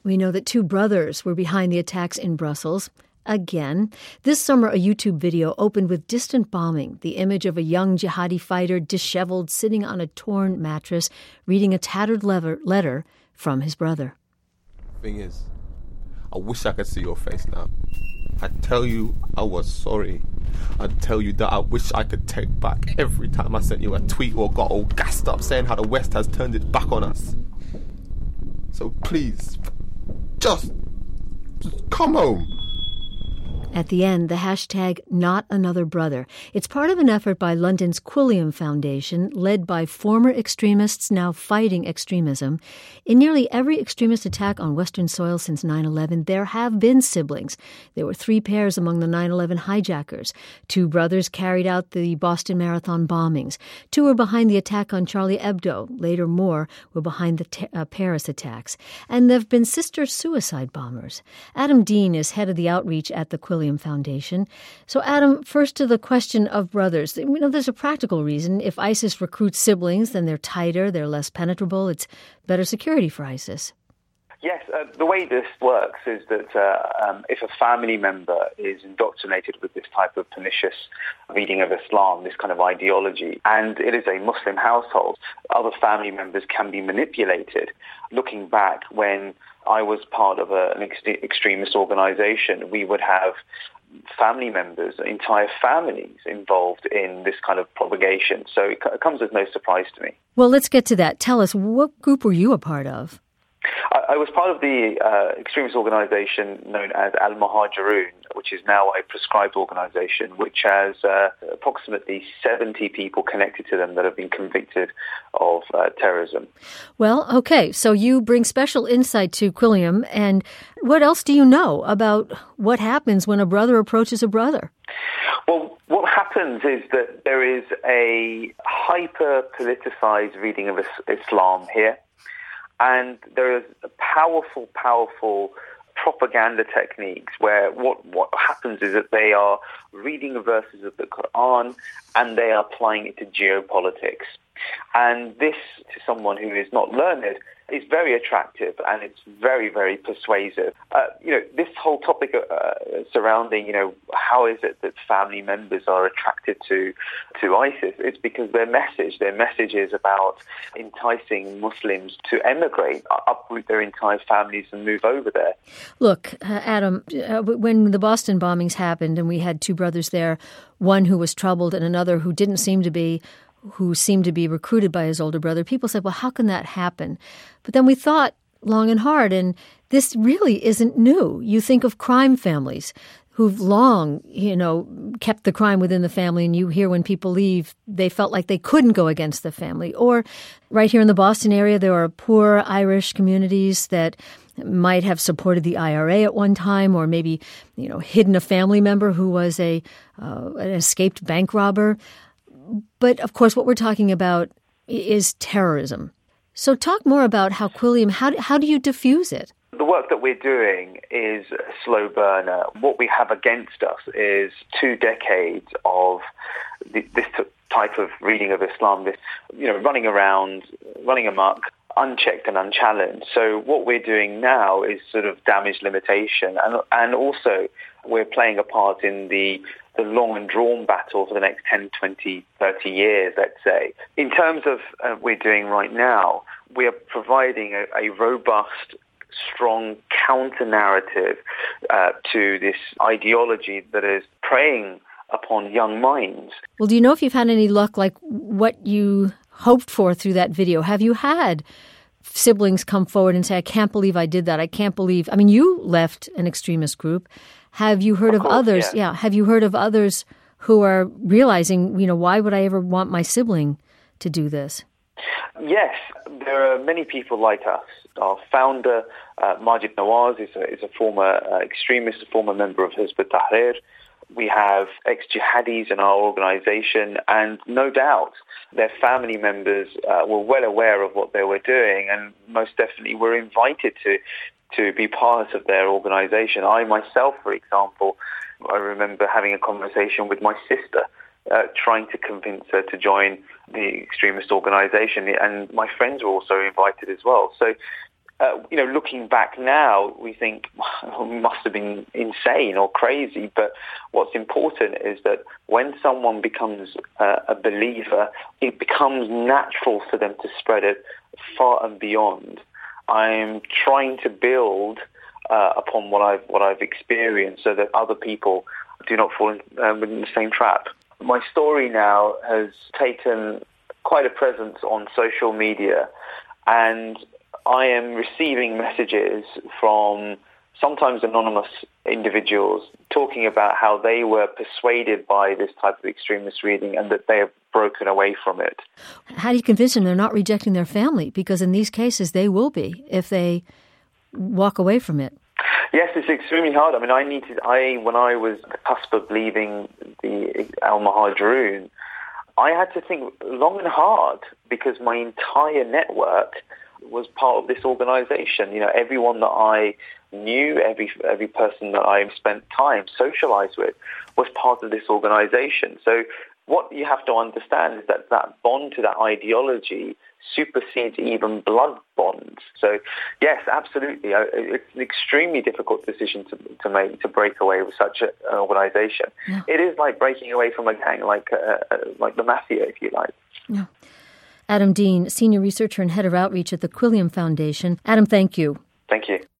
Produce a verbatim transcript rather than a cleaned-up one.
We know that two brothers were behind the attacks in Brussels. Again, this summer a YouTube video opened with distant bombing, the image of a young jihadi fighter disheveled sitting on a torn mattress, reading a tattered lever- letter from his brother. Thing is, I wish I could see your face now. I'd tell you I was sorry. I'd tell you that I wish I could take back every time I sent you a tweet or got all gassed up saying how the West has turned its back on us. So please, just, just come home. At the end, the hashtag Not Another Brother. It's part of an effort by London's Quilliam Foundation, led by former extremists now fighting extremism. In nearly every extremist attack on Western soil since nine eleven, there have been siblings. There were three pairs among the nine eleven hijackers. Two brothers carried out the Boston Marathon bombings. Two were behind the attack on Charlie Hebdo. Later, more were behind the te- uh, Paris attacks. And there have been sister suicide bombers. Adam Dean is head of the outreach at the Quilliam Foundation. So, Adam, first to the question of brothers. You know, there's a practical reason. If ISIS recruits siblings, then they're tighter, they're less penetrable. It's better security for ISIS. Yes, uh, the way this works is that uh, um, if a family member is indoctrinated with this type of pernicious reading of Islam, this kind of ideology, and it is a Muslim household, other family members can be manipulated. Looking back, when I was part of a, an ex- extremist organization, we would have family members, entire families involved in this kind of propagation. So it, it comes as no surprise to me. Well, let's get to that. Tell us, what group were you a part of? I, I was part of the uh, extremist organization known as Al-Muhajirun, which is now a proscribed organization, which has uh, approximately seventy people connected to them that have been convicted of uh, terrorism. Well, okay, so you bring special insight to Quilliam, and what else do you know about what happens when a brother approaches a brother? Well, what happens is that there is a hyper-politicized reading of Islam here, and there is a powerful, powerful propaganda techniques where what, what happens is that they are reading verses of the Quran and they are applying it to geopolitics. And this, to someone who is not learned, is very attractive and it's very, very persuasive. Uh, you know, this whole topic uh, surrounding, you know, how is it that family members are attracted to to ISIS? It's because their message, their message is about enticing Muslims to emigrate, uproot their entire families and move over there. Look, uh, Adam, uh, when the Boston bombings happened and we had two brothers there, one who was troubled and another who didn't seem to be, who seemed to be recruited by his older brother, people said, well, how can that happen? But then we thought long and hard, and this really isn't new. You think of crime families who've long, you know, kept the crime within the family, and you hear when people leave, they felt like they couldn't go against the family. Or right here in the Boston area, there are poor Irish communities that might have supported the I R A at one time, or maybe, you know, hidden a family member who was a uh, an escaped bank robber. But, of course, what we're talking about is terrorism. So talk more about how Quilliam, how, how do you diffuse it? The work that we're doing is a slow burner. What we have against us is two decades of the, this type of reading of Islam, this, you know, running around, running amok, unchecked and unchallenged. So what we're doing now is sort of damage limitation, and and also we're playing a part in the the long and drawn battle for the next ten, twenty, thirty years, let's say. In terms of uh, we're doing right now, we are providing a, a robust, strong counter-narrative uh, to this ideology that is preying upon young minds. Well, do you know if you've had any luck, like what you hoped for through that video? Have you had siblings come forward and say, I can't believe I did that. I can't believe, I mean, you left an extremist group. Have you heard of, of course, others? Yeah. yeah. Have you heard of others who are realizing, you know, why would I ever want my sibling to do this? Yes, there are many people like us. Our founder, uh, Majid Nawaz, is a, is a former uh, extremist, a former member of Hizb ut-Tahrir. We have ex-jihadis in our organization, and no doubt their family members uh, were well aware of what they were doing and most definitely were invited to to be part of their organization. I myself, for example, I remember having a conversation with my sister, uh, trying to convince her to join the extremist organization, and my friends were also invited as well. So uh, you know, looking back now, we think well, we must have been insane or crazy. But what's important is that when someone becomes uh, a believer, it becomes natural for them to spread it far and beyond. I'm trying to build uh, upon what I've what I've experienced, so that other people do not fall in, um, in the same trap. My story now has taken quite a presence on social media, and I am receiving messages from sometimes anonymous individuals talking about how they were persuaded by this type of extremist reading and that they have broken away from it. How do you convince them they're not rejecting their family? Because in these cases, they will be if they walk away from it. Yes, it's extremely hard. I mean, I needed, I, when I was at the cusp of leaving the Al-Muhajirun, I had to think long and hard because my entire network was part of this organization. You know, everyone that I knew, every every person that I spent time socialized with was part of this organization. So what you have to understand is that that bond to that ideology supersedes even blood bonds. So yes, absolutely, it's an extremely difficult decision to, to make, to break away with such a, an organization. Yeah. It is like breaking away from a gang, like uh, like the mafia, if you like. Yeah. Adam Dean, Senior Researcher and Head of Outreach at the Quilliam Foundation. Adam, thank you. Thank you.